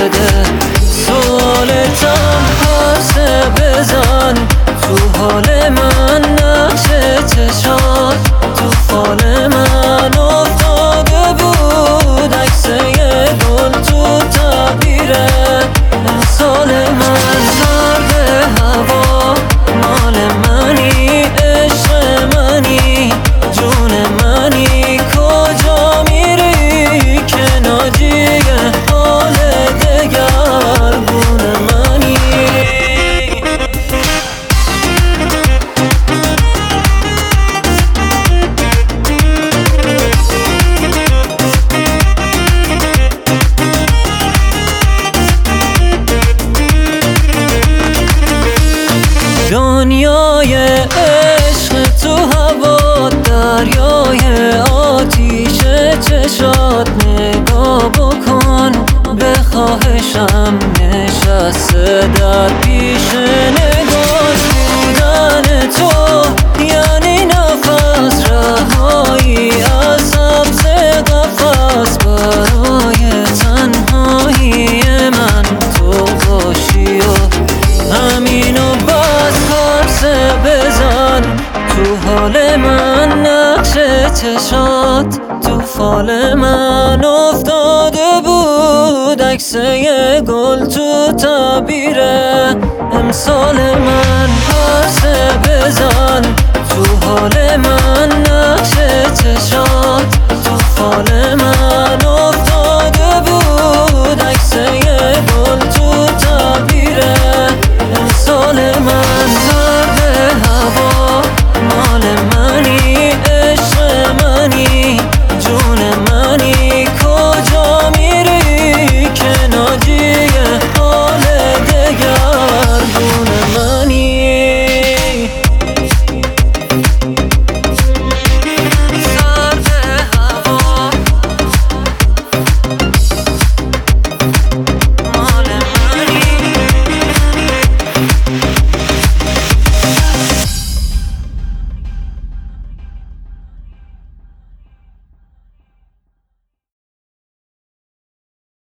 بده. سوالتم پرسه بزن تو حال من، نقش چشات تو فال من افتاده بود. عکس یه گل تو تعبیر امسال من. سرد هوا مال منی، عشق منی، جون منی. کجا میری که ناجی حال دگرگون منی؟ دنیای عشق تو هوا، دریای آتیش چشات. نگاه بکن به خواهشم، نشسته در پیش نگاه. بودن تو یعنی نفس، رهایی از سبز قفس. برای تنهایی من تو باشی و همینو بس. پرسه بزن تو حال من، نقش چشات تو فال من افتاده بود. عکس یه گل تو تعبیر امسال من. پرسه بزن تو حال من، نقش چشات تو فال من.